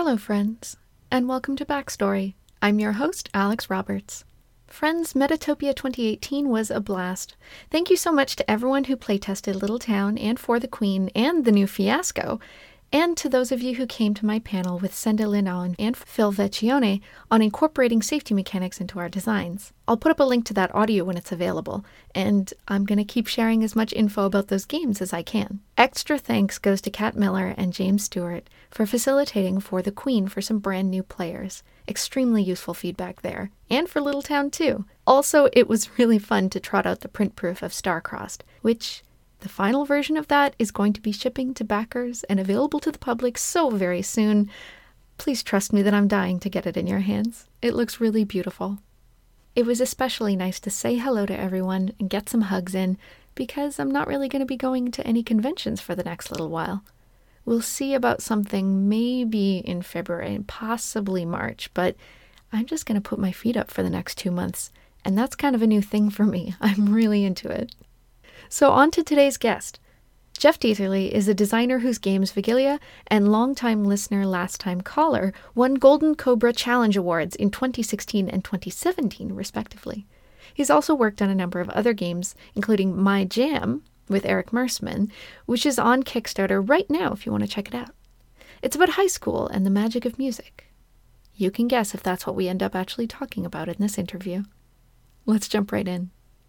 Hello, friends, and welcome to Backstory. I'm your host, Alex Roberts. Friends, Metatopia 2018 was a blast. Thank you so much to everyone who playtested Little Town and For the Queen and the new Fiasco, and to those of you who came to my panel with Senda Linon and Phil Vecchione on incorporating safety mechanics into our designs. I'll put up a link to that audio when it's available, and I'm going to keep sharing as much info about those games as I can. Extra thanks goes to Kat Miller and James Stewart for facilitating For the Queen for some brand new players. Extremely useful feedback there, and for Little Town too. Also, it was really fun to trot out the print proof of Starcrossed, which the final version of that is going to be shipping to backers and available to the public so very soon. Please trust me that I'm dying to get it in your hands. It looks really beautiful. It was especially nice to say hello to everyone and get some hugs in, because I'm not really going to be going to any conventions for the next little while. We'll see about something maybe in February and possibly March, but I'm just going to put my feet up for the next 2 months, and that's kind of a new thing for me. I'm really into it. So on to today's guest. Jeff Dieterle is a designer whose games Vigilia and longtime listener, last-time caller won Golden Cobra Challenge Awards in 2016 and 2017, respectively. He's also worked on a number of other games, including My Jam with Eric Mersman, which is on Kickstarter right now if you want to check it out. It's about high school and the magic of music. You can guess if that's what we end up actually talking about in this interview. Let's jump right in.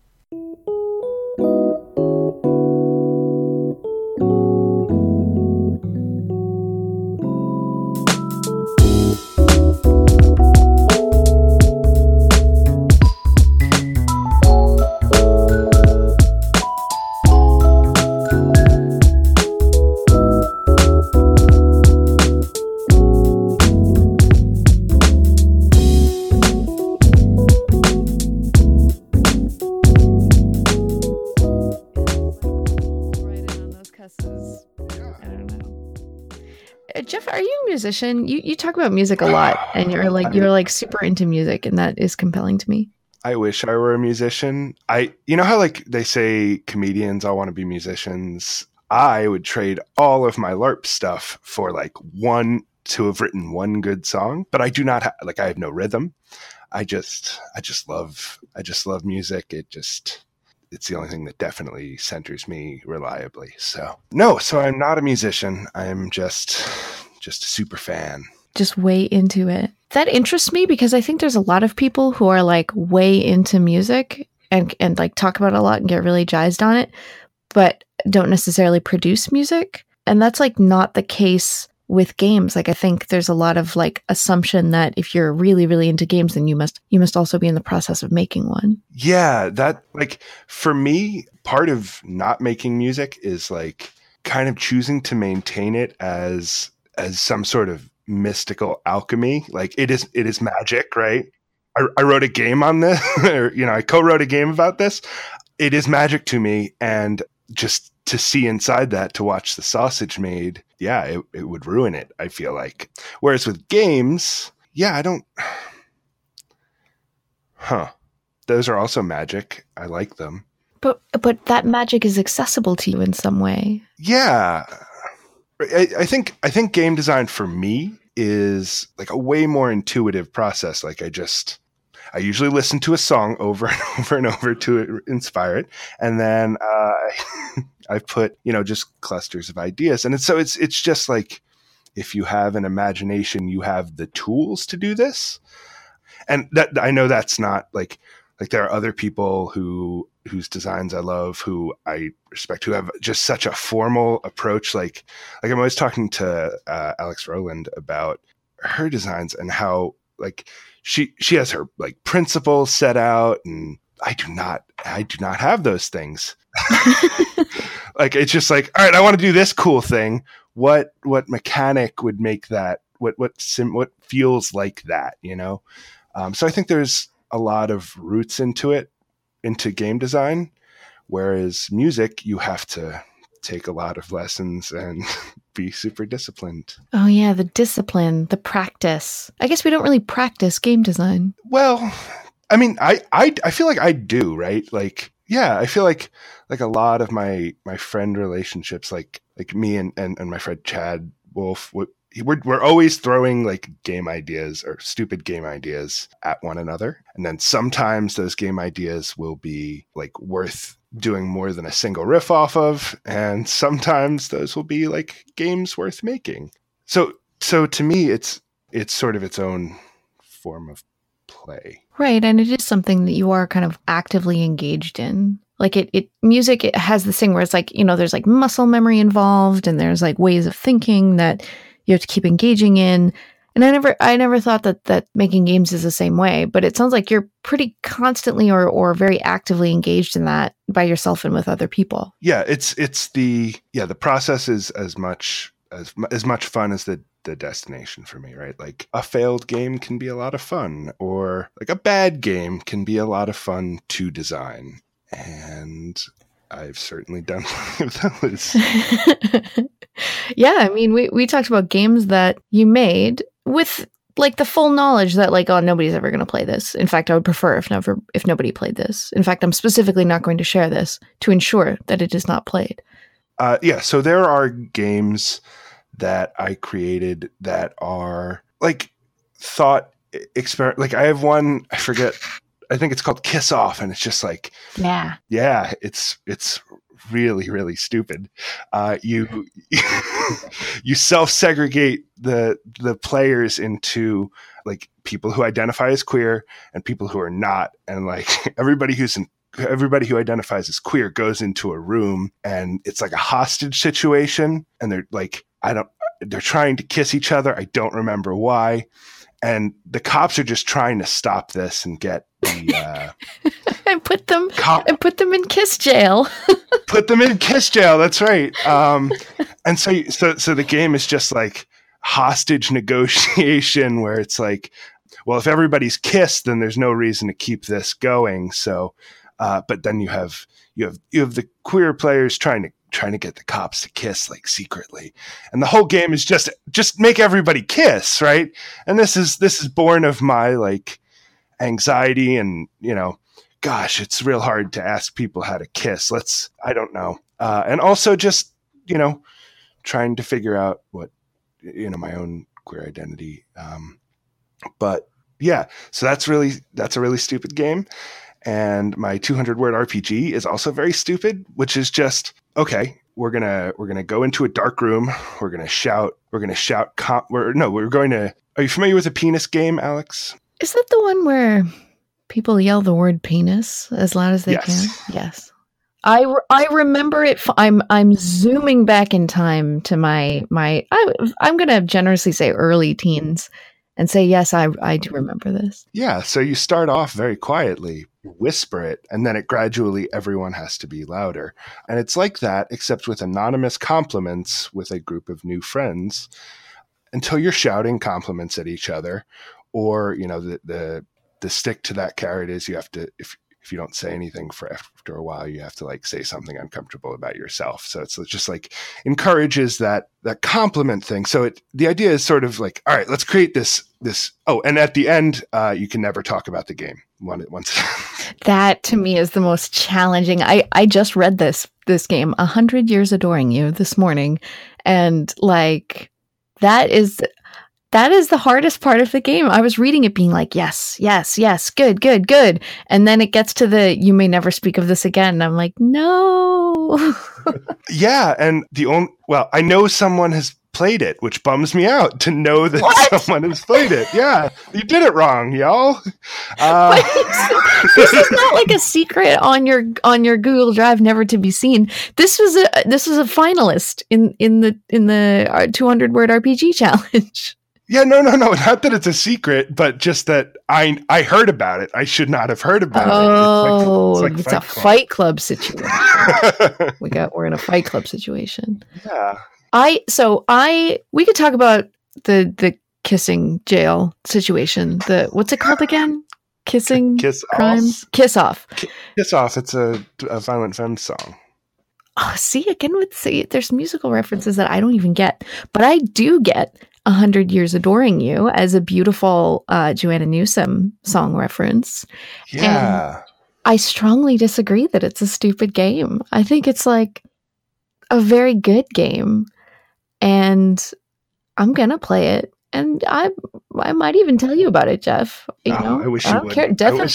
Jeff, are you a musician? You talk about music a lot, and you're like super into music, and that is compelling to me. I wish I were a musician. You know how like they say comedians all want to be musicians? I would trade all of my LARP stuff for like to have written one good song, but I do not I have no rhythm. I just love music. It's the only thing that definitely centers me reliably. So I'm not a musician. I'm just a super fan. Just way into it. That interests me because I think there's a lot of people who are like way into music and like talk about it a lot and get really jazzed on it, but don't necessarily produce music. And that's like not the case with games. Like I think there's a lot of like assumption that if you're really, really into games, then you must also be in the process of making one. Yeah, that like for me, part of not making music is like kind of choosing to maintain it as some sort of mystical alchemy. Like it is magic, right? I wrote a game on this, or I co-wrote a game about this. It is magic to me, and just to see inside that, to watch the sausage made, yeah, it would ruin it, I feel like. Whereas with games, yeah, I don't... Those are also magic. I like them. But that magic is accessible to you in some way. Yeah. I think game design for me is like a way more intuitive process. Like I usually listen to a song over and over and over to inspire it. And then I put, just clusters of ideas. And it's just like, if you have an imagination, you have the tools to do this. And that I know that's not like there are other people whose designs I love, who I respect, who have just such a formal approach. Like I'm always talking to Alex Rowland about her designs and how like she has her like principles set out, and I do not have those things. Like it's just like, all right, I want to do this cool thing. What mechanic would make that? What feels like that? So I think there's a lot of roots into game design, whereas music, you have to take a lot of lessons and be super disciplined. Oh yeah, the discipline, the practice. I guess we don't really practice game design. Well, I mean, I feel like I do, right? Like, yeah, I feel like a lot of my friend relationships, like me and my friend Chad Wolf, we're always throwing like game ideas or stupid game ideas at one another. And then sometimes those game ideas will be like worth doing more than a single riff off of. And sometimes those will be like games worth making. So to me, it's sort of its own form of play. Right. And it is something that you are kind of actively engaged in. Like music, it has this thing where it's like, there's like muscle memory involved and there's like ways of thinking that you have to keep engaging in. And I never thought that making games is the same way, but it sounds like you're pretty constantly or very actively engaged in that by yourself and with other people. Yeah, the process is as much fun as the destination for me, right? Like a failed game can be a lot of fun, or like a bad game can be a lot of fun to design. And I've certainly done those. Yeah, I mean, we talked about games that you made with like the full knowledge that like, oh, nobody's ever going to play this. In fact, I would prefer if nobody played this. In fact, I'm specifically not going to share this to ensure that it is not played. So there are games that I created that are like thought experiment. Like I have one, I forget, I think it's called Kiss Off, and it's just like, it's really, really stupid. You you self-segregate the players into like people who identify as queer and people who are not, and like everybody who identifies as queer goes into a room, and it's like a hostage situation, and they're like, they're trying to kiss each other. I don't remember why. And the cops are just trying to stop this and get the and put them in kiss jail. Put them in kiss jail. That's right. And so the game is just like hostage negotiation, where it's like, well, if everybody's kissed, then there's no reason to keep this going. So, but then you have the queer players trying to get the cops to kiss like secretly, and the whole game is just make everybody kiss, right? And this is born of my like anxiety, and gosh, it's real hard to ask people how to kiss. I don't know, and also just trying to figure out what my own queer identity. But yeah, so that's a really stupid game. And my 200-word RPG is also very stupid, which is just, okay, we're gonna go into a dark room. We're gonna shout. Are you familiar with a penis game, Alex? Is that the one where people yell the word penis as loud as they can? Yes. I remember it. I'm zooming back in time to I'm gonna generously say early teens, and say yes, I do remember this. Yeah. So you start off very quietly, whisper it, and then gradually everyone has to be louder. And it's like that, except with anonymous compliments with a group of new friends, until you're shouting compliments at each other. Or, the stick to that carrot is you have to, if you don't say anything for after a while, you have to like say something uncomfortable about yourself. So it's just like encourages that compliment thing. So the idea is sort of like, all right, let's create this. Oh, and at the end, you can never talk about the game once. That to me is the most challenging. I just read this game, 100 Years Adoring You, this morning, and like that is the hardest part of the game. I was reading it being like, yes, good. And then it gets to you may never speak of this again. And I'm like, no. Yeah. And I know someone has played it, which bums me out to know that someone has played it. Yeah. You did it wrong, y'all. This is not like a secret on your Google Drive, never to be seen. This was a finalist in the 200-word RPG challenge. Yeah, no. Not that it's a secret, but just that I heard about it. I should not have heard about it. Oh, it's a Fight Club situation. We're in a Fight Club situation. Yeah. We could talk about the kissing jail situation. What's it called again? Kissing crimes? Off. Kiss Off. Kiss Off. It's a Violent Femmes song. Oh, see, again, there's musical references that I don't even get, but I do get 100 Years Adoring You as a beautiful Joanna Newsom song reference. Yeah. And I strongly disagree that it's a stupid game. I think it's like a very good game. And I'm gonna play it, and I might even tell you about it, Jeff. I wish you don't would. care. Death of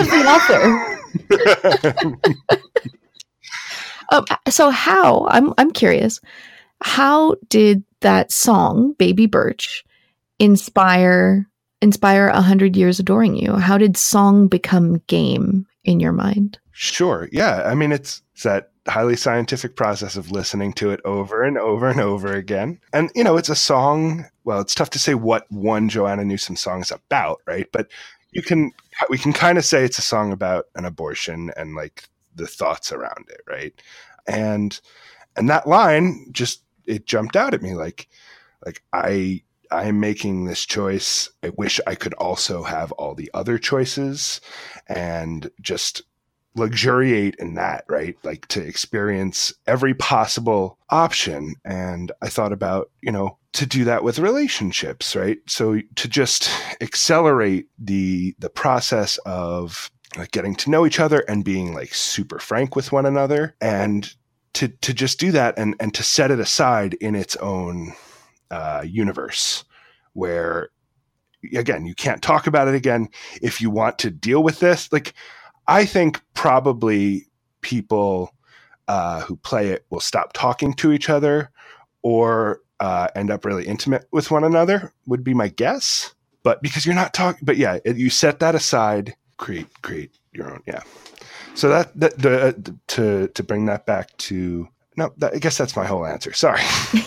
the author. So how? I'm curious. How did that song, Baby Birch, inspire 100 Years Adoring You? How did song become game in your mind? Sure. Yeah. I mean, it's that highly scientific process of listening to it over and over and over again. And, it's a song. Well, it's tough to say what one Joanna Newsom song is about, right? But we can kind of say it's a song about an abortion and like the thoughts around it, right? And that line just, it jumped out at me like I'm making this choice. I wish I could also have all the other choices and just luxuriate in that, right? Like to experience every possible option. And I thought about, to do that with relationships, right? So to just accelerate the process of like getting to know each other and being like super frank with one another, and to just do that and to set it aside in its own universe where, again, you can't talk about it again. If you want to deal with this, like, I think probably people who play it will stop talking to each other or end up really intimate with one another would be my guess. But because you're not talking, but yeah, you set that aside, create your own. Yeah. So to bring that back to, I guess that's my whole answer. Sorry.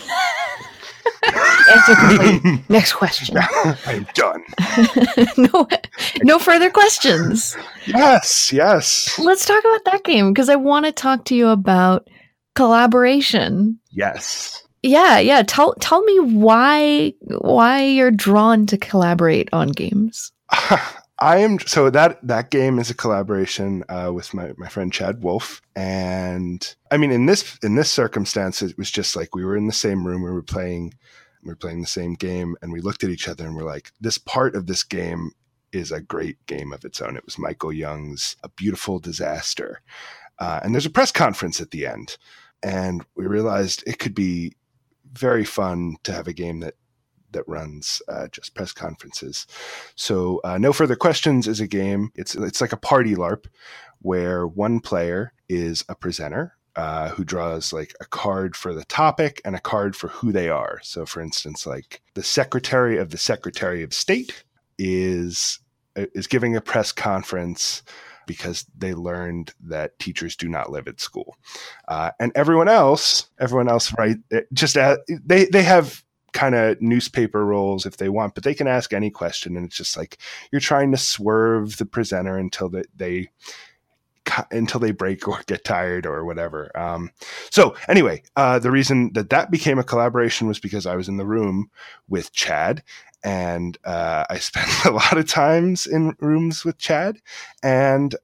Answer complete. Next question. I'm done. No further questions. Yes. Let's talk about that game because I want to talk to you about collaboration. Yes. Yeah. Tell me why you're drawn to collaborate on games. I am. So that game is a collaboration with my friend Chad Wolf, and I mean in this circumstance, it was just like we were in the same room, we were playing the same game, and we looked at each other and we're like, this part of this game is a great game of its own. It was Michael Young's A Beautiful Disaster, and there's a press conference at the end, and we realized it could be very fun to have a game that runs just press conferences. So No Further Questions is a game. It's like a party LARP where one player is a presenter who draws like a card for the topic and a card for who they are. So for instance, like the Secretary of State is giving a press conference because they learned that teachers do not live at school. And everyone else, right? They have kind of newspaper roles if they want, but they can ask any question. And it's just like, you're trying to swerve the presenter until they break or get tired or whatever. So anyway, the reason that became a collaboration was because I was in the room with Chad, and I spent a lot of times in rooms with Chad, and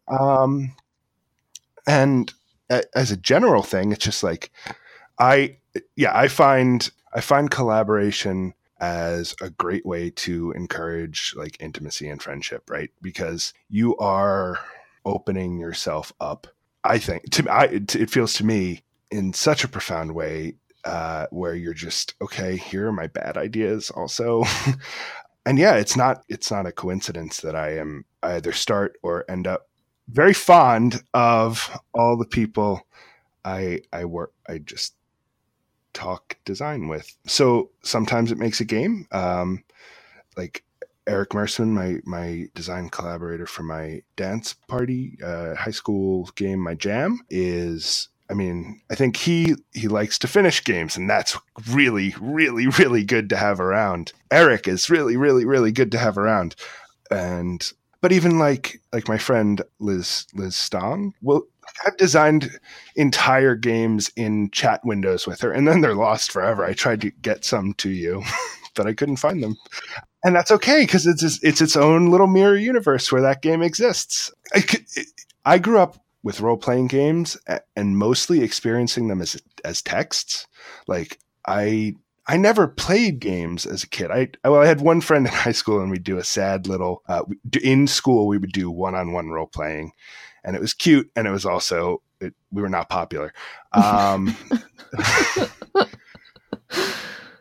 as a general thing, it's just like, I find collaboration as a great way to encourage like intimacy and friendship, right? Because you are opening yourself up. I think it feels to me in such a profound way where you're just, okay, here are my bad ideas also. And yeah, it's not a coincidence that I either start or end up very fond of all the people I just talk design with. So sometimes it makes a game. Like Eric Mersman, my design collaborator for my dance party, high school game, My Jam, I think he likes to finish games, and that's really, really, really good to have around. Eric is really, really, really good to have around. But even like my friend Liz Stong, I've designed entire games in chat windows with her, and then they're lost forever. I tried to get some to you, but I couldn't find them. And that's okay, because it's its own little mirror universe where that game exists. I grew up with role-playing games and mostly experiencing them as texts. Like I never played games as a kid. I had one friend in high school, and we'd do a sad little in school. We would do one-on-one role-playing, and it was cute, and it was also we were not popular.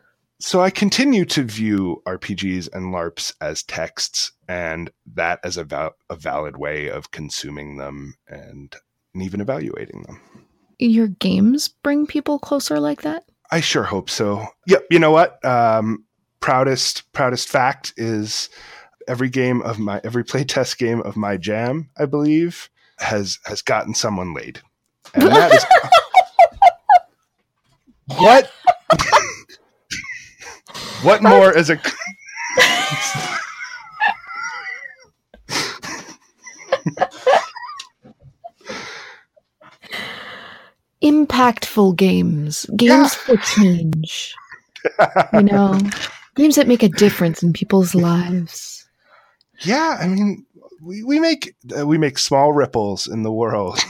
So I continue to view RPGs and LARPs as texts, and that as a valid way of consuming them and even evaluating them. Your games bring people closer like that? I sure hope so. Yep. You know what? Proudest fact is every playtest game of my jam, I believe, has gotten someone laid. And that is what? What more is a impactful games for change, games that make a difference in people's lives. Yeah, I mean, we make small ripples in the world,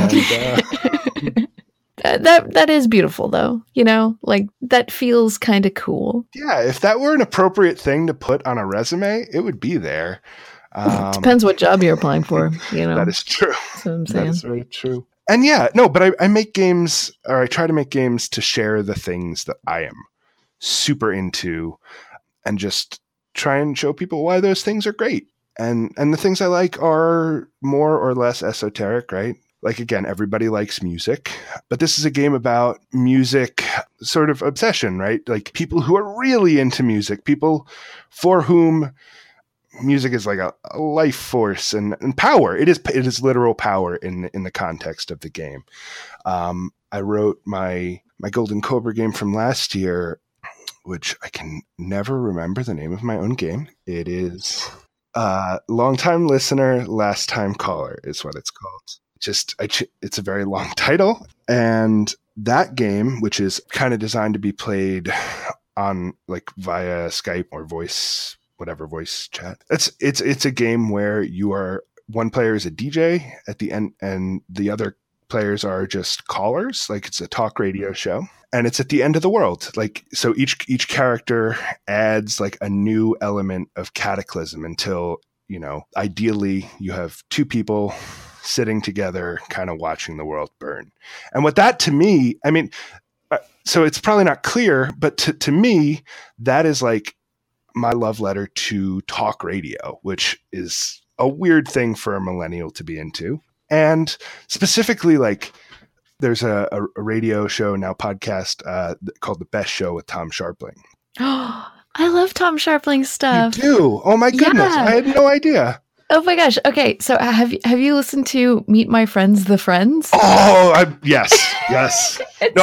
and that is beautiful, though. Like that feels kind of cool. Yeah, if that were an appropriate thing to put on a resume, it would be there. Depends what job you're applying for. That is true. That's what I'm saying. That is very true. And yeah, no, but I make games, or I try to make games to share the things that I am super into, and just try and show people why those things are great. And the things I like are more or less esoteric, right? Like, again, everybody likes music, but this is a game about music sort of obsession, right? Like people who are really into music, people for whom music is like a life force and power. It is literal power in the context of the game. I wrote my Golden Cobra game from last year, which I can never remember the name of my own game. It is Long-Time Listener, Last Time Caller is what it's called. It's a very long title, and that game, which is kind of designed to be played on like via Skype or voice chat. It's a game where one player is a DJ at the end, and the other players are just callers. Like it's a talk radio show, and it's at the end of the world. Like, so each character adds like a new element of cataclysm until, ideally you have two people sitting together kind of watching the world burn. And what that to me, I mean, so it's probably not clear, but to me, that is like my love letter to talk radio, which is a weird thing for a millennial to be into. And specifically, like, there's a radio show now, podcast called The Best Show with Tom Scharpling. Oh, I love Tom Scharpling's stuff. You do? Oh my goodness. Yeah. I had no idea. Oh my gosh. Okay. So have you listened to Meet My Friends, The Friends? Oh, yes. No,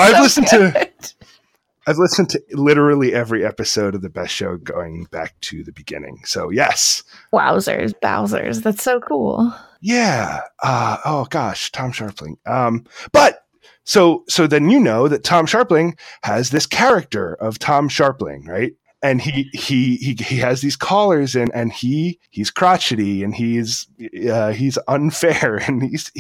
I've listened to literally every episode of The Best Show going back to the beginning. So yes. Wowzers, Bowsers. That's so cool. Yeah. Oh gosh, Tom Scharpling. But so then that Tom Scharpling has this character of Tom Scharpling, right? And he has these callers in, and he's crotchety, and he's unfair, and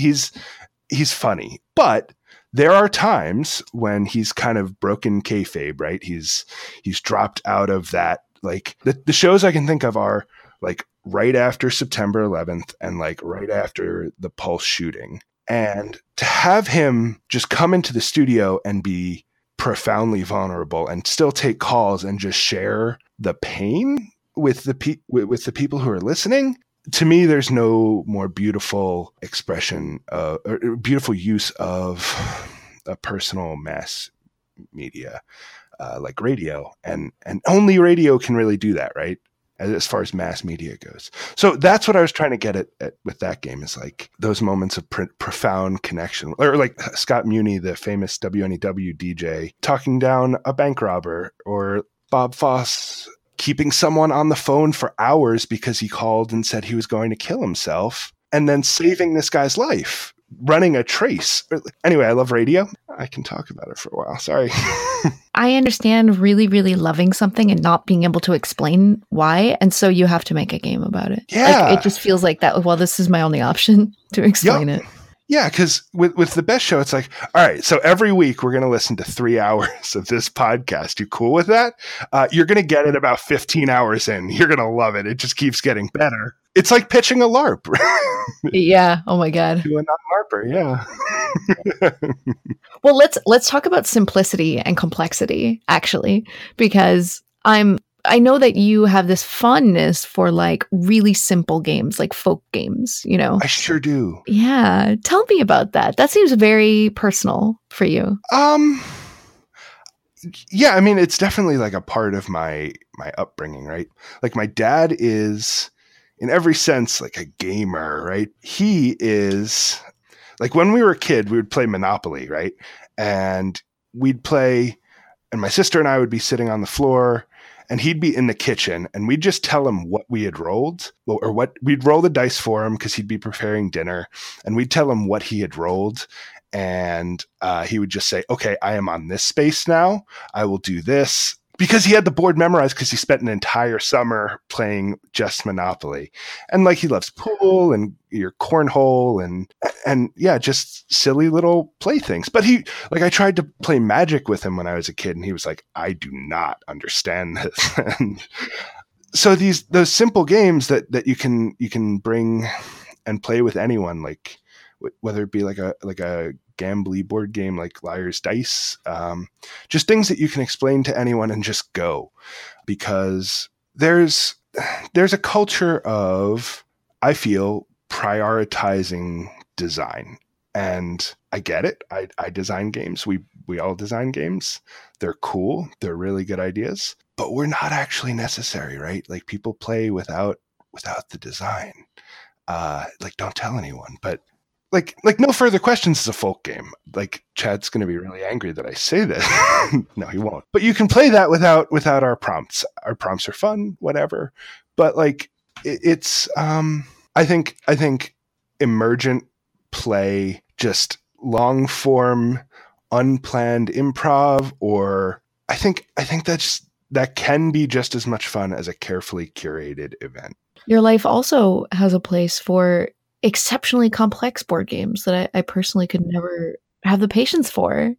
he's funny. But there are times when he's kind of broken kayfabe, right? He's dropped out of that. Like the shows I can think of are like right after September 11th and like right after the Pulse shooting. And to have him just come into the studio and be profoundly vulnerable and still take calls and just share the pain with the people who are listening. To me, there's no more beautiful expression or beautiful use of a personal mass media like radio, and only radio can really do that, right? As far as mass media goes. So that's what I was trying to get at with that game, is like those moments of profound connection, or like Scott Muni, the famous WNEW DJ, talking down a bank robber, or Bob Foss keeping someone on the phone for hours because he called and said he was going to kill himself, and then saving this guy's life, running a trace. Anyway, I love radio. I can talk about it for a while. Sorry. I understand really, really loving something and not being able to explain why. And so you have to make a game about it. Yeah. Like, it just feels like that. Well, this is my only option to explain it. Yeah, because with The Best Show, it's like, all right, so every week we're going to listen to 3 hours of this podcast. You cool with that? You're going to get it about 15 hours in. You're going to love it. It just keeps getting better. It's like pitching a LARP. Yeah. Oh my God. To a non-LARPer. Yeah. Well, let's talk about simplicity and complexity, actually, because I know that you have this fondness for like really simple games, like folk games, you know? I sure do. Yeah. Tell me about that. That seems very personal for you. Yeah, I mean, it's definitely like a part of my upbringing, right? Like my dad is in every sense like a gamer, right? He is like when we were a kid, we would play Monopoly, right? And we'd play, and my sister and I would be sitting on the floor and he'd be in the kitchen and we'd just tell him what we had rolled or what we'd roll the dice for him because he'd be preparing dinner and we'd tell him what he had rolled. And he would just say, okay, I am on this space now. I will do this. Because he had the board memorized because he spent an entire summer playing just Monopoly. And like he loves pool and your cornhole and yeah, just silly little playthings. But he like I tried to play Magic with him when I was a kid and he was like, I do not understand this. And so those simple games that you can bring and play with anyone, like whether it be like a gambly board game like Liar's Dice, just things that you can explain to anyone and just go, because there's a culture of, I feel, prioritizing design, and I get it. I design games. We all design games. They're cool. They're really good ideas, but we're not actually necessary, right? Like people play without the design. Like don't tell anyone, but like no further questions is a folk game. Like Chad's going to be really angry that I say this. No, he won't. But you can play that without our prompts. Our prompts are fun, whatever. But like it's I think emergent play, just long form, unplanned improv, or I think that can be just as much fun as a carefully curated event. Your life also has a place for exceptionally complex board games that I personally could never have the patience for.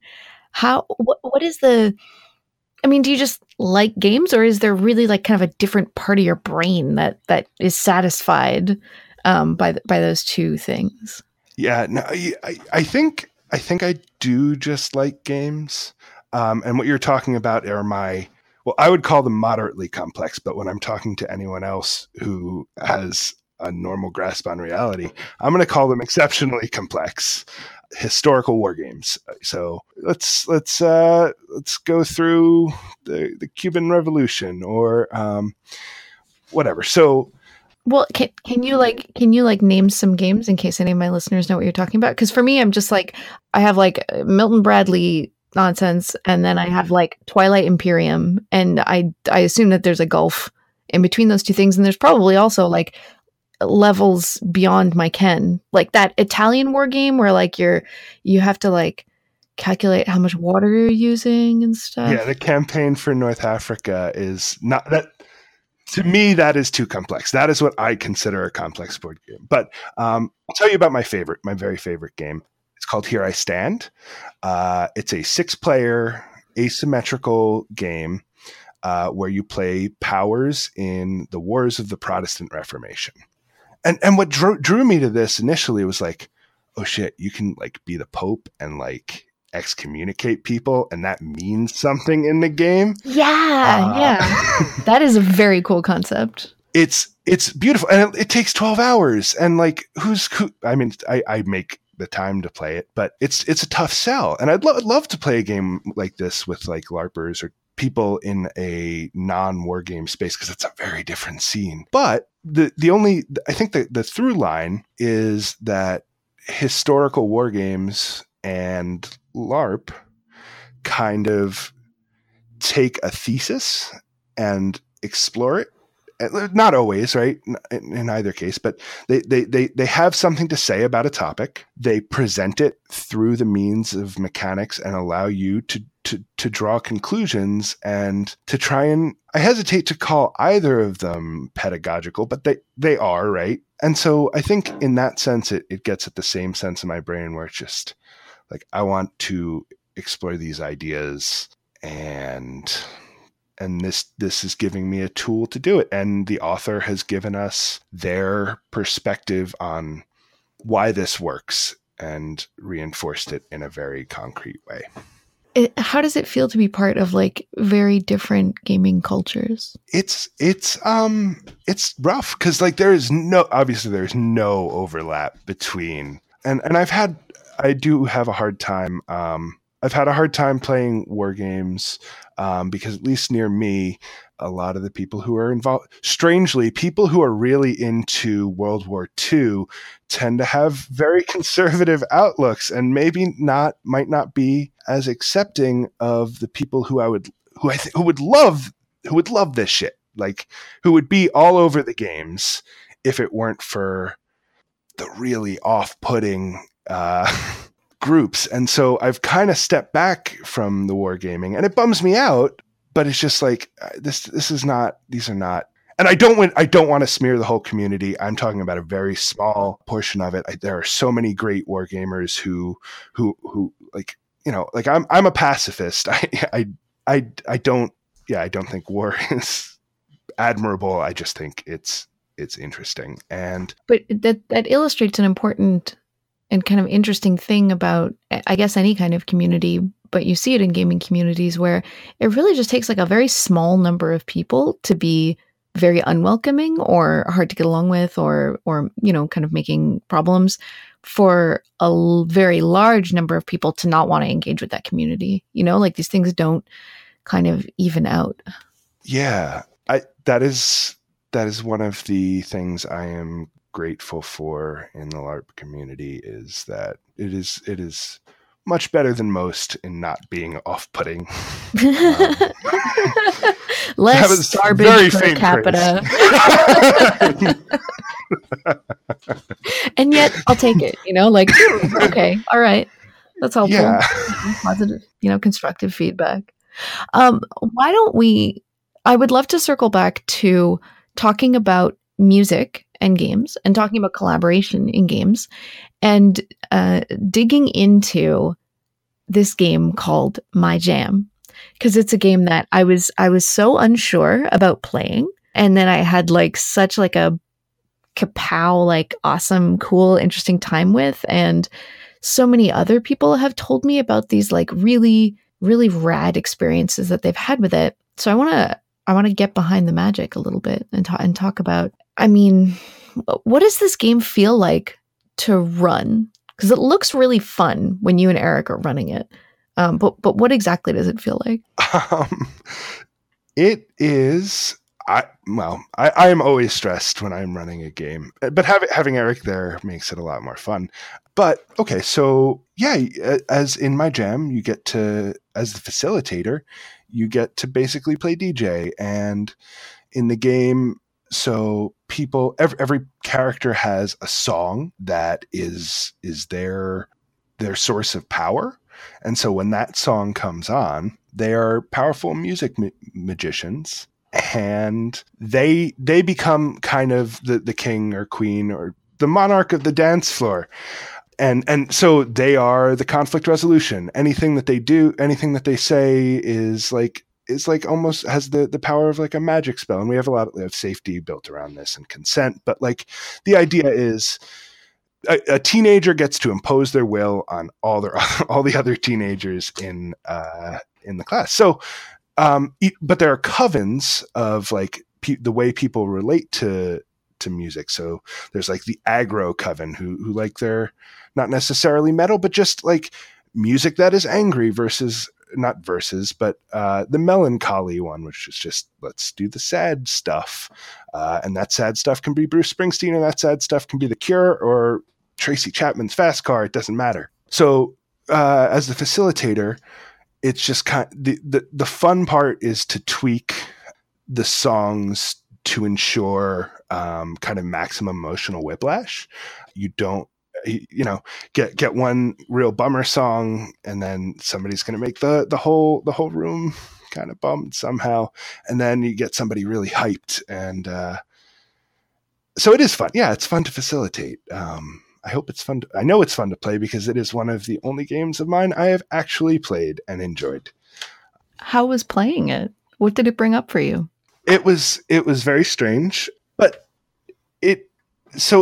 What is the, I mean, do you just like games, or is there really like kind of a different part of your brain that is satisfied by those two things? Yeah, no, I think I do just like games. And what you're talking about are well, I would call them moderately complex, but when I'm talking to anyone else who has a normal grasp on reality, I'm going to call them exceptionally complex historical war games. So let's go through the Cuban Revolution or whatever. So, well, can you name some games in case any of my listeners know what you're talking about? Because for me, I'm just like, I have like Milton Bradley nonsense, and then I have like Twilight Imperium, and I assume that there's a gulf in between those two things, and there's probably also like levels beyond my ken, like that Italian war game where like you have to like calculate how much water you're using and stuff. Yeah, the campaign for North Africa is not that. To me, that is too complex. That is what I consider a complex board game. But I'll tell you about my very favorite game. It's called Here I Stand. It's a 6-player asymmetrical game where you play powers in the wars of the Protestant Reformation. And what drew me to this initially was like, oh shit, you can like be the Pope and like excommunicate people, and that means something in the game. Yeah. That is a very cool concept. It's beautiful, and it takes 12 hours. And like, I mean, I make the time to play it, but it's a tough sell. And I'd love to play a game like this with like LARPers or people in a non-war game space, because it's a very different scene. But I think the through line is that historical war games and LARP kind of take a thesis and explore it. Not always, right? In either case, but they have something to say about a topic. They present it through the means of mechanics and allow you to draw conclusions and to try and, I hesitate to call either of them pedagogical, but they are, right? And so I think in that sense, it gets at the same sense in my brain where it's just like, I want to explore these ideas, and this is giving me a tool to do it. And the author has given us their perspective on why this works and reinforced it in a very concrete way. How does it feel to be part of like very different gaming cultures? It's rough because like there's no overlap between and I do have a hard time. I've had a hard time playing war games because at least near me, a lot of the people who are involved, strangely, people who are really into World War II tend to have very conservative outlooks and might not be as accepting of the people who would love this shit, like who would be all over the games if it weren't for the really off-putting groups. And so I've kind of stepped back from the wargaming, and it bums me out, but it's just like these are not, and I don't want to smear the whole community. I'm talking about a very small portion of it. There are so many great wargamers who like, you know, like I'm a pacifist. I don't think war is admirable. I just think it's interesting. But that illustrates an important and kind of interesting thing about, I guess, any kind of community, but you see it in gaming communities where it really just takes like a very small number of people to be very unwelcoming or hard to get along with, or you know, kind of making problems, for a very large number of people to not want to engage with that community. You know, like these things don't kind of even out. Yeah, that is one of the things I am grateful for in the LARP community, is that it is much better than most in not being off-putting. Less garbage per capita. And yet I'll take it, you know, like, okay, all right, that's helpful. Yeah. Positive, you know, constructive feedback. Why don't we, I would love to circle back to talking about music and games, and talking about collaboration in games, and digging into this game called My Jam, because it's a game that I was so unsure about playing, and then I had like such like a kapow, like awesome, cool, interesting time with, and so many other people have told me about these like really, really rad experiences that they've had with it. So I want to get behind the magic a little bit and talk about, I mean, what does this game feel like to run? Because it looks really fun when you and Eric are running it. But what exactly does it feel like? It is, I am always stressed when I'm running a game, but having Eric there makes it a lot more fun. But okay, so yeah, as in My Jam, you get to, as the facilitator, you get to basically play DJ, and in the game, so every character has a song that is their source of power. And so when that song comes on, they are powerful music magicians, and they become kind of the king or queen or the monarch of the dance floor. And so they are the conflict resolution. Anything that they do, anything that they say is like almost has the power of like a magic spell. And we have a lot of safety built around this and consent. But like the idea is a teenager gets to impose their will on all the other teenagers in the class. So, but there are covens of like the way people relate to music. So there's like the aggro coven who like they're not necessarily metal, but just like music that is angry but the melancholy one, which is just, let's do the sad stuff. And that sad stuff can be Bruce Springsteen, and that sad stuff can be The Cure or Tracy Chapman's Fast Car. It doesn't matter. So as the facilitator, it's just kind of, the fun part is to tweak the songs to ensure kind of maximum emotional whiplash. You don't, get one real bummer song, and then somebody's going to make the whole room kind of bummed somehow, and then you get somebody really hyped, and so it is fun. Yeah, it's fun to facilitate. I hope it's fun. I know it's fun to play because it is one of the only games of mine I have actually played and enjoyed. How was playing it? What did it bring up for you? It was very strange, but it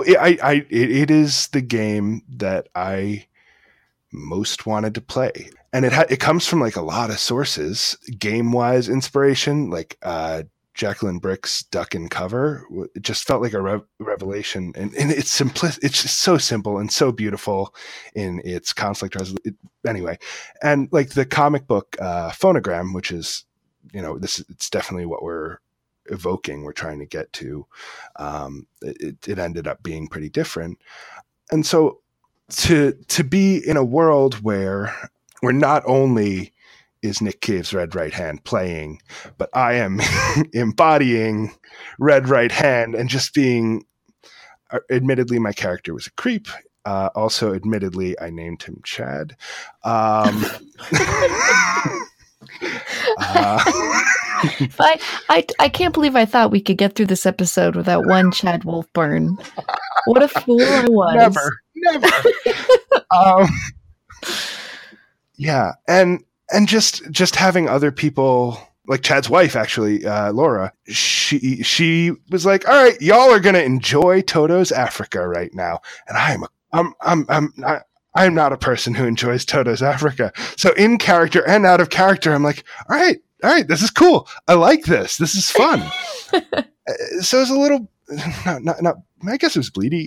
is the game that I most wanted to play. and it comes from like a lot of sources, game wise inspiration, like Jacqueline Brick's Duck and Cover. It just felt like a revelation, and it's it's just so simple and so beautiful in its conflict resolution. Anyway, and like the comic book Phonogram, which is, it's definitely what we're evoking, we're trying to get to. It ended up being pretty different, and so to be in a world where not only is Nick Cave's Red Right Hand playing, but I am embodying Red Right Hand and just being, admittedly, my character was a creep. Also, admittedly, I named him Chad. I can't believe I thought we could get through this episode without one Chad Wolfburn. What a fool I was. Never. Yeah. And just having other people, like Chad's wife, actually, Laura, she was like, all right, y'all are going to enjoy Toto's Africa right now. And I'm not a person who enjoys Toto's Africa. So in character and out of character, I'm like, all right, this is cool. I like this. This is fun. So it's a little, not I guess it was bleedy.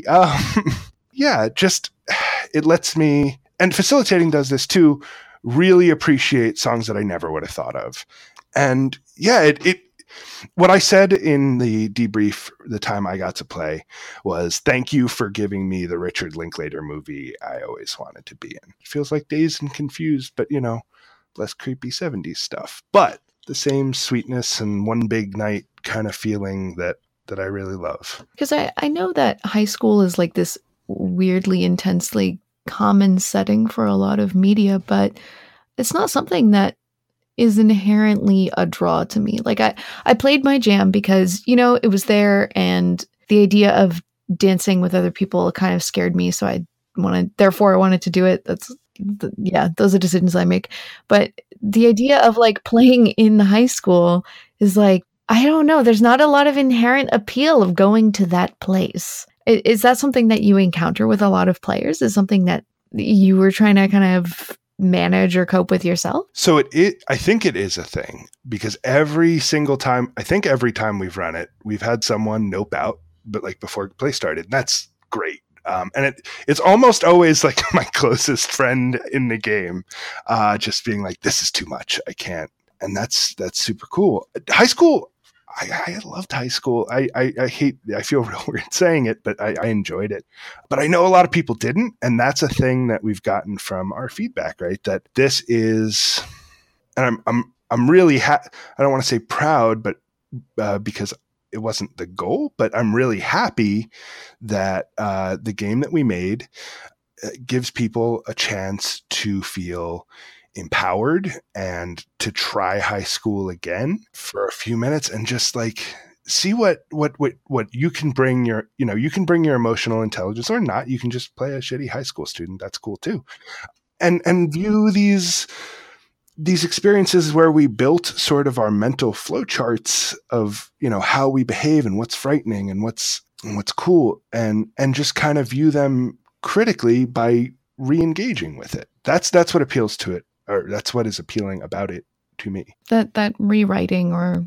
Yeah, just, it lets me, and facilitating does this too, really appreciate songs that I never would have thought of. And yeah, what I said in the debrief the time I got to play was, thank you for giving me the Richard Linklater movie I always wanted to be in. It feels like Dazed and Confused, but less creepy 70s stuff, but the same sweetness and one big night kind of feeling that I really love. Because I know that high school is like this weirdly intensely common setting for a lot of media, but it's not something that is inherently a draw to me. Like I played my jam because, it was there, and the idea of dancing with other people kind of scared me. So I wanted to do it. Those are decisions I make. But the idea of like playing in high school is like, I don't know, there's not a lot of inherent appeal of going to that place. Is that something that you encounter with a lot of players? Is something that you were trying to kind of manage or cope with yourself? So I think it is a thing, because every time we've run it, we've had someone nope out, but like before play started. That's great. And it's almost always like my closest friend in the game, just being like, this is too much. I can't. And that's super cool. High school, I loved high school. I feel real weird saying it, but I enjoyed it. But I know a lot of people didn't. And that's a thing that we've gotten from our feedback, right? That this is, and I'm really, I don't want to say proud, but because it wasn't the goal, but I'm really happy that the game that we made gives people a chance to feel empowered and to try high school again for a few minutes and just like see what you can bring you can bring your emotional intelligence, or not. You can just play a shitty high school student. That's cool too. And view these experiences where we built sort of our mental flowcharts of, how we behave and what's frightening and what's cool, and just kind of view them critically by re-engaging with it. That's what appeals to it. Or that's what is appealing about it to me. That rewriting or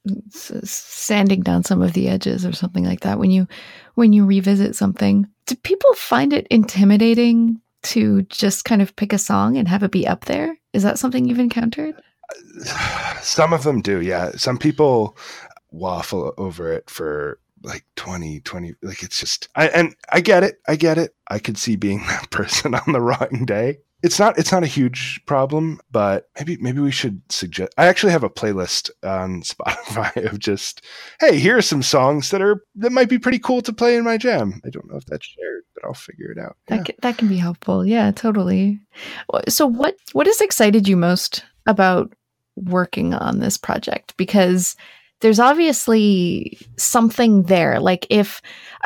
sanding down some of the edges or something like that. When you revisit something, do people find it intimidating to just kind of pick a song and have it be up there? Is that something you've encountered? Some of them do, yeah. Some people waffle over it for like 20, like it's just, I get it. I could see being that person on the wrong day. It's not a huge problem, but maybe we should suggest. I actually have a playlist on Spotify of just, hey, here are some songs that might be pretty cool to play in my jam. I don't know if that's shared, but I'll figure it out. That can be helpful. Yeah, totally. So what has excited you most about working on this project? Because there's obviously something there. Like if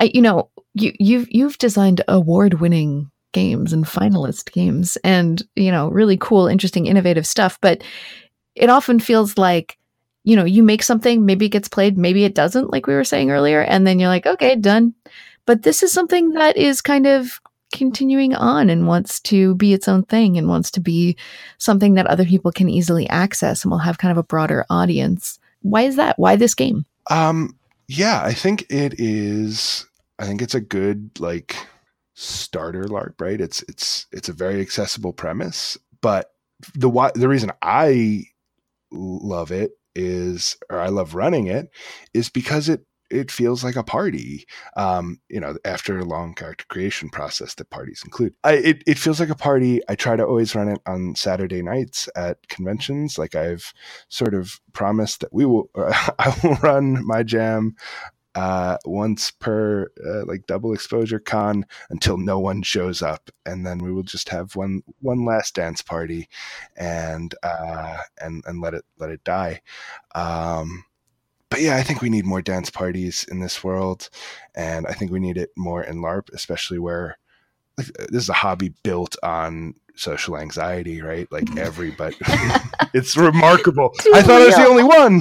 you've designed award-winning games and finalist games and, really cool, interesting, innovative stuff. But it often feels like, you make something, maybe it gets played, maybe it doesn't, like we were saying earlier. And then you're like, okay, done. But this is something that is kind of continuing on and wants to be its own thing and wants to be something that other people can easily access and will have kind of a broader audience. Why is that? Why this game? Yeah, I think it's a good like starter LARP, right? It's a very accessible premise, but the reason I love it is, or I love running it, is because it feels like a party. After a long character creation process that parties include, it feels like a party. I try to always run it on Saturday nights at conventions. Like I've sort of promised that I will run my jam once per like double exposure con until no one shows up, and then we will just have one last dance party and let it die. But yeah, I think we need more dance parties in this world, and I think we need it more in LARP, especially where this is a hobby built on social anxiety, right? Like everybody, it's remarkable. I thought I was the only one.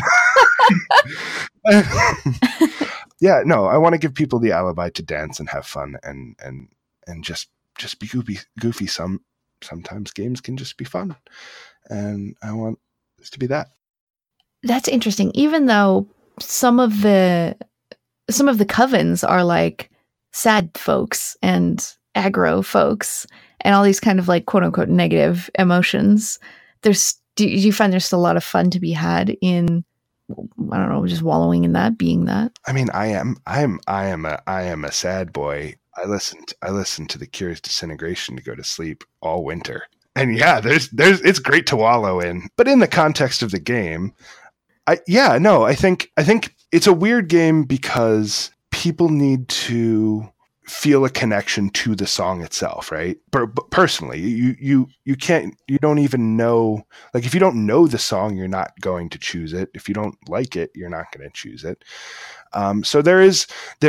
Yeah, no, I want to give people the alibi to dance and have fun and just be goofy. Sometimes games can just be fun, and I want this to be that. That's interesting. Even though some of the covens are like sad folks and aggro folks and all these kind of like quote unquote negative emotions, do you find there's still a lot of fun to be had in, I don't know, just wallowing in that, being that? I mean, I am a sad boy. I listened to The Cure's Disintegration to go to sleep all winter. And yeah, there's it's great to wallow in. But in the context of the game, I think it's a weird game because people need to feel a connection to the song itself, right? But personally, you don't even know, like if you don't know the song, you're not going to choose it. If you don't like it, you're not going to choose it. So there is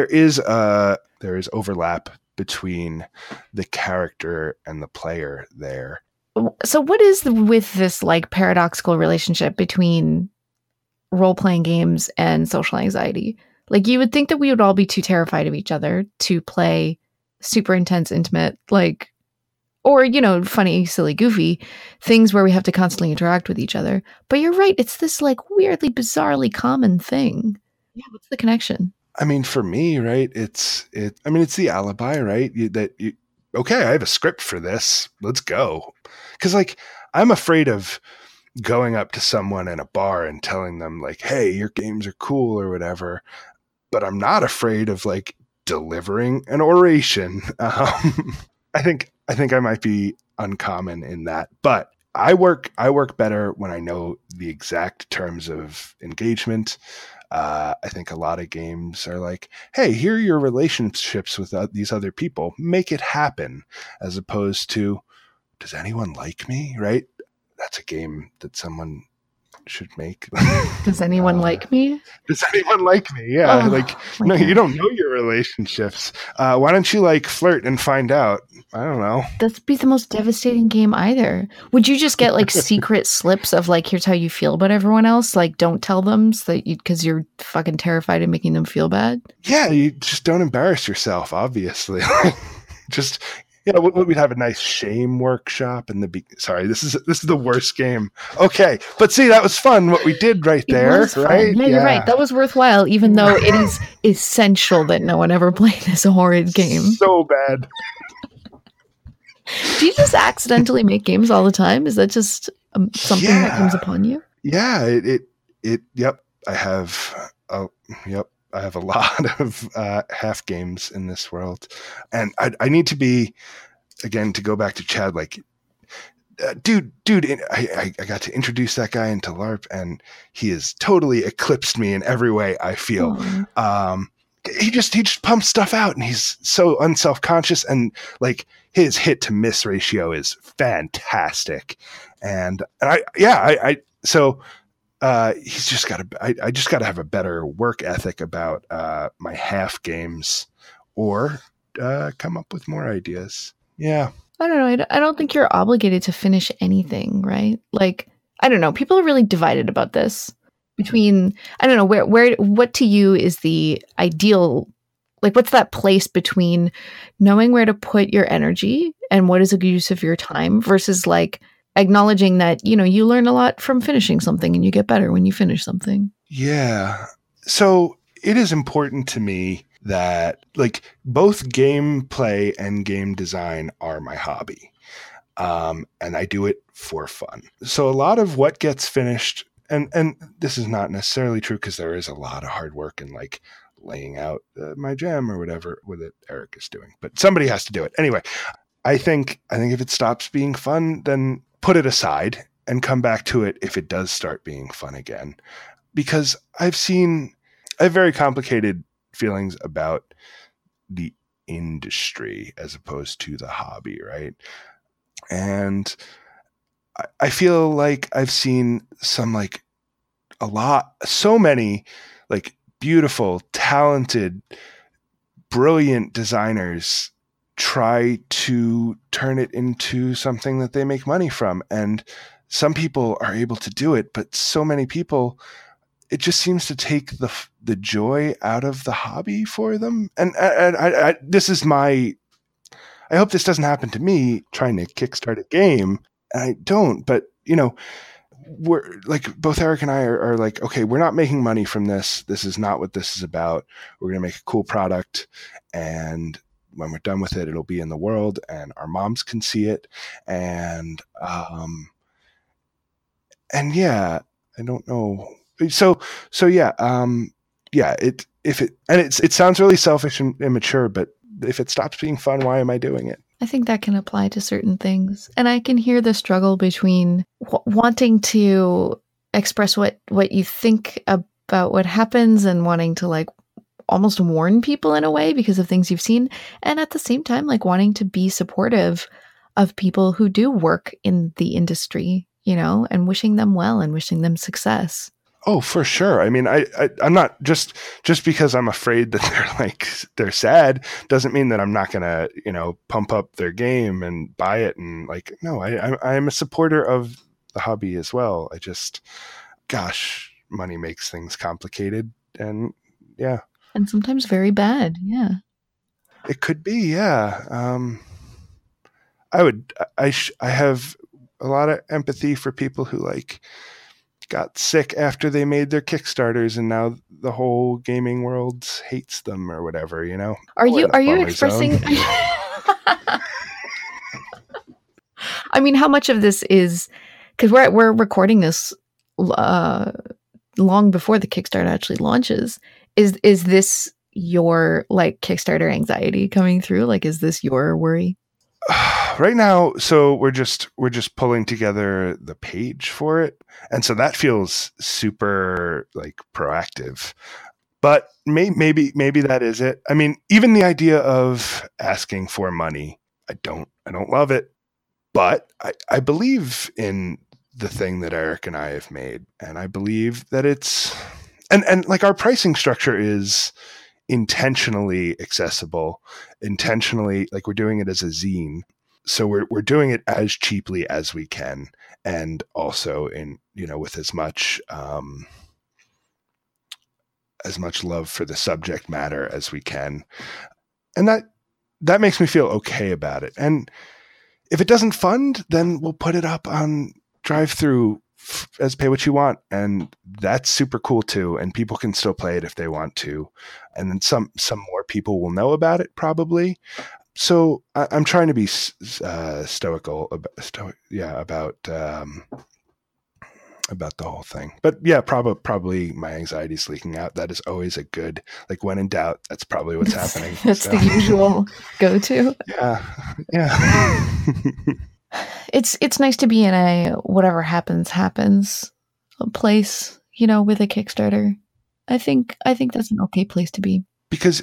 overlap between the character and the player there. So what is with this like paradoxical relationship between role-playing games and social anxiety? Like you would think that we would all be too terrified of each other to play super intense, intimate, like, or, funny, silly, goofy things where we have to constantly interact with each other. But you're right. It's this like weirdly, bizarrely common thing. Yeah. What's the connection? I mean, for me, right, it's the alibi, right? Okay, I have a script for this. Let's go. Because like, I'm afraid of going up to someone in a bar and telling them like, hey, your games are cool or whatever. But I'm not afraid of like delivering an oration. I think I might be uncommon in that, but I work better when I know the exact terms of engagement. I think a lot of games are like, hey, here are your relationships with these other people. Make it happen, as opposed to, does anyone like me? Right? That's a game that someone should make. Does anyone like me? Does anyone like me? Yeah. No, God. You don't know your relationships. Why don't you like flirt and find out? I don't know. That'd be the most devastating game either. Would you just get like secret slips of like, here's how you feel about everyone else? Like, don't tell them so that because you're fucking terrified of making them feel bad? Yeah. You just don't embarrass yourself, obviously. Just, we'd have a nice shame workshop in the sorry, this is the worst game. Okay, but see, that was fun. What we did right there, right? Yeah, you're right. That was worthwhile, even though it is essential that no one ever play this horrid game. So bad. Do you just accidentally make games all the time? Is that just something that comes upon you? Yeah, Yep. I have. I have a lot of half games in this world, and I need to be, again, to go back to Chad, like, dude, I got to introduce that guy into LARP, and he has totally eclipsed me in every way I feel. He just pumps stuff out, and he's so unself-conscious, and like his hit to miss ratio is fantastic, he's just got to. I just got to have a better work ethic about my half games, or come up with more ideas. Yeah, I don't know. I don't think you're obligated to finish anything, right? Like, I don't know. People are really divided about this. Between, I don't know, where what to you is the ideal like, what's that place between knowing where to put your energy and what is a good use of your time versus like acknowledging that, you know, you learn a lot from finishing something and you get better when you finish something. Yeah. So it is important to me that like both gameplay and game design are my hobby. And I do it for fun. So a lot of what gets finished, and this is not necessarily true because there is a lot of hard work in like laying out my jam or whatever with it Eric is doing, but somebody has to do it. Anyway, I think if it stops being fun, then put it aside and come back to it if it does start being fun again. Because I have very complicated feelings about the industry as opposed to the hobby, right? And I feel like I've seen so many like beautiful, talented, brilliant designers try to turn it into something that they make money from. And some people are able to do it, but so many people, it just seems to take the joy out of the hobby for them. And I hope this doesn't happen to me trying to kickstart a game. And I don't, but you know, we're like, both Eric and I are like, okay, we're not making money from this. This is not what this is about. We're going to make a cool product. And when we're done with it, it'll be in the world and our moms can see it. And yeah, I don't know. So yeah, it sounds really selfish and immature, but if it stops being fun, why am I doing it? I think that can apply to certain things. And I can hear the struggle between wanting to express what you think about what happens and wanting to like almost warn people in a way because of things you've seen. And at the same time, like wanting to be supportive of people who do work in the industry, you know, and wishing them well and wishing them success. Oh, for sure. I mean, I'm not just because I'm afraid that they're sad doesn't mean that I'm not going to, you know, pump up their game and buy it. And like, no, I'm a supporter of the hobby as well. Gosh, money makes things complicated. And yeah. And sometimes very bad. Yeah. It could be. Yeah. I have a lot of empathy for people who like got sick after they made their Kickstarters and now the whole gaming world hates them or whatever, you know? Are you expressing I mean, how much of this is because we're recording this long before the Kickstarter actually launches. Is this your like Kickstarter anxiety coming through? Like, is this your worry? Right now, so we're just pulling together the page for it, and so that feels super like proactive. But maybe that is it. I mean, even the idea of asking for money, I don't love it, but I believe in the thing that Eric and I have made, and I believe that it's and like our pricing structure is intentionally accessible, intentionally like we're doing it as a zine. So we're doing it as cheaply as we can, and also in, you know, with as much love for the subject matter as we can. And that makes me feel okay about it. And if it doesn't fund, then we'll put it up on drive-through as pay what you want. And that's super cool too. And people can still play it if they want to. And then some more people will know about it probably. So I'm trying to be stoical about the whole thing. But yeah, probably my anxiety is leaking out. That is always a good, like when in doubt, that's probably what's happening. That's the usual go-to. Yeah. It's nice to be in a whatever happens a place, you know, with a Kickstarter. I think that's an okay place to be. Because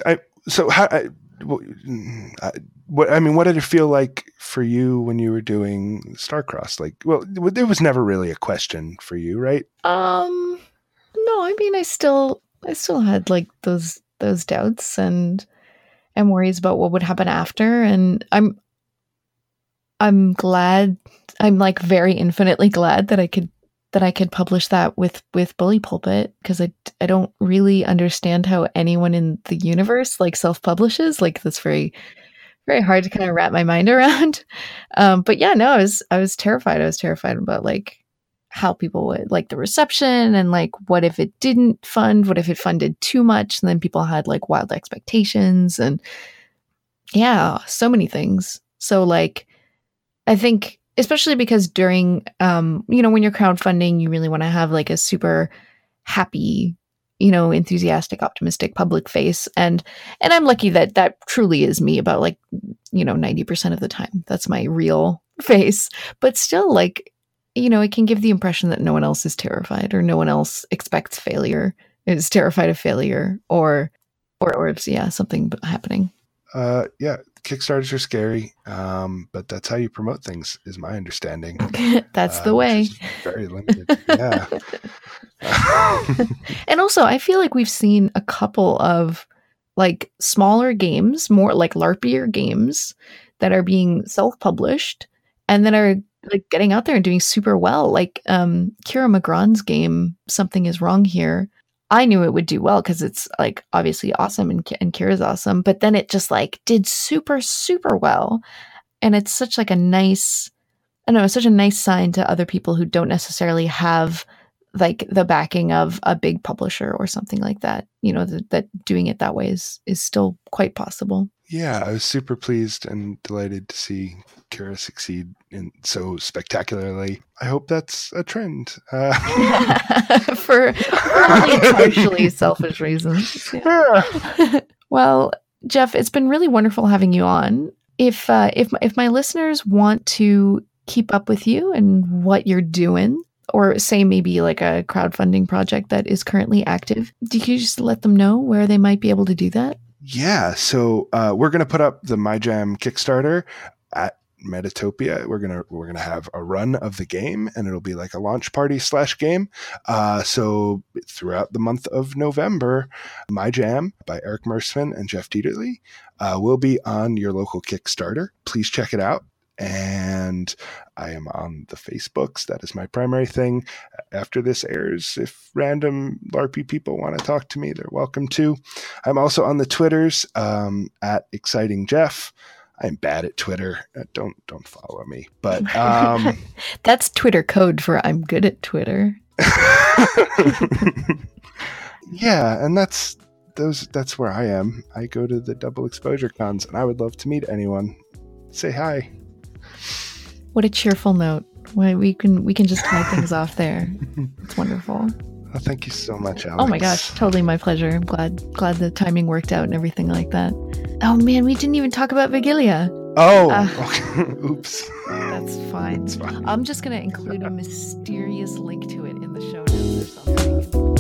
what did it feel like for you when you were doing Starcross? Like, well, there was never really a question for you, right? No, I mean, I still had like those doubts and worries about what would happen after, and I'm glad. I'm like very infinitely glad that I could that I could publish that with Bully Pulpit, because I don't really understand how anyone in the universe like self-publishes. Like that's very, very hard to kind of wrap my mind around. But yeah, no, I was terrified. I was terrified about like how people would like the reception, and like what if it didn't fund, what if it funded too much, and then people had like wild expectations, and yeah, so many things. So like I think especially because during when you're crowdfunding, you really want to have like a super happy, enthusiastic, optimistic public face, and I'm lucky that truly is me about like 90% of the time. That's my real face. But still, like, it can give the impression that no one else is terrified, or no one else expects failure, is terrified of failure, or something happening. Yeah, Kickstarters are scary, but that's how you promote things, is my understanding. That's the way. Very limited. Yeah. And also, I feel like we've seen a couple of like smaller games, more like LARPier games, that are being self-published and that are like getting out there and doing super well. Like Kira Magran's game, Something Is Wrong Here. I knew it would do well because it's like obviously awesome, and Kira's awesome, but then it just like did super, super well. And it's such like a nice, it's such a nice sign to other people who don't necessarily have like the backing of a big publisher or something like that, that doing it that way is still quite possible. Yeah, I was super pleased and delighted to see Kira succeed in so spectacularly. I hope that's a trend. For only partially selfish reasons. Yeah. Well, Jeff, it's been really wonderful having you on. If my listeners want to keep up with you and what you're doing, or say maybe like a crowdfunding project that is currently active, do you just let them know where they might be able to do that? Yeah, so we're going to put up the MyJam Kickstarter at Metatopia. We're gonna have a run of the game, and it'll be like a launch party / game. So throughout the month of November, MyJam by Eric Mersfin and Jeff Dieterle will be on your local Kickstarter. Please check it out. And I am on the Facebooks. That is my primary thing. After this airs, if random LARPy people want to talk to me, they're welcome to. I'm also on the Twitters at Exciting Jeff. I'm bad at Twitter. Don't follow me. But that's Twitter code for I'm good at Twitter. Yeah, and that's where I am. I go to the Double Exposure cons, and I would love to meet anyone. Say hi. What a cheerful note. We can just tie things off there. It's wonderful. Well, thank you so much, Alex. Oh my gosh, totally my pleasure. I'm glad the timing worked out and everything like that. Oh man, we didn't even talk about Vigilia. Oh, okay. Oops. That's fine. It's fine. I'm just going to include a mysterious link to it in the show notes or something.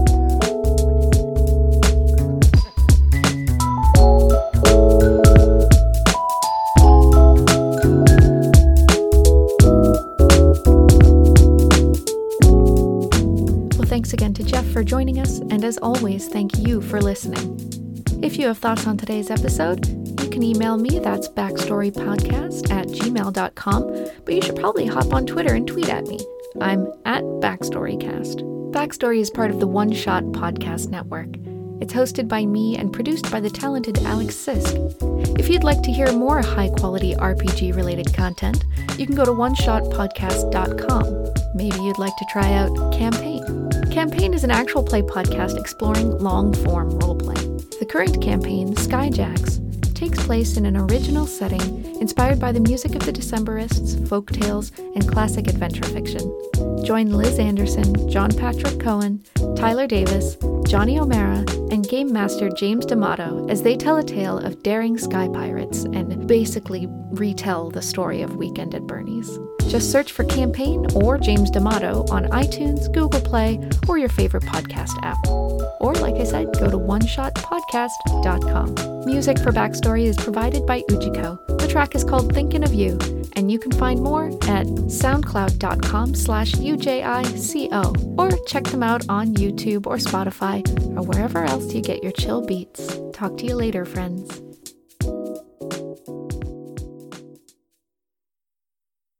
Thanks again to Jeff for joining us, and as always, thank you for listening. If you have thoughts on today's episode, you can email me, that's backstorypodcast@gmail.com, but you should probably hop on Twitter and tweet at me. I'm at BackstoryCast. Backstory is part of the One Shot Podcast Network. It's hosted by me and produced by the talented Alex Sisk. If you'd like to hear more high-quality RPG-related content, you can go to oneshotpodcast.com. Maybe you'd like to try out Campaign. Campaign is an actual play podcast exploring long-form roleplay. The current campaign, Skyjacks, takes place in an original setting inspired by the music of the Decemberists, folktales, and classic adventure fiction. Join Liz Anderson, John Patrick Cohen, Tyler Davis, Johnny O'Mara, and Game Master James D'Amato as they tell a tale of daring sky pirates and basically retell the story of Weekend at Bernie's. Just search for Campaign or James D'Amato on iTunes, Google Play, or your favorite podcast app. Or, like I said, go to oneshotpodcast.com. Music for Backstory is provided by Ujiko. The track is called Thinkin' of You, and you can find more at soundcloud.com/UJICO, or check them out on YouTube or Spotify, or wherever else you get your chill beats. Talk to you later, friends.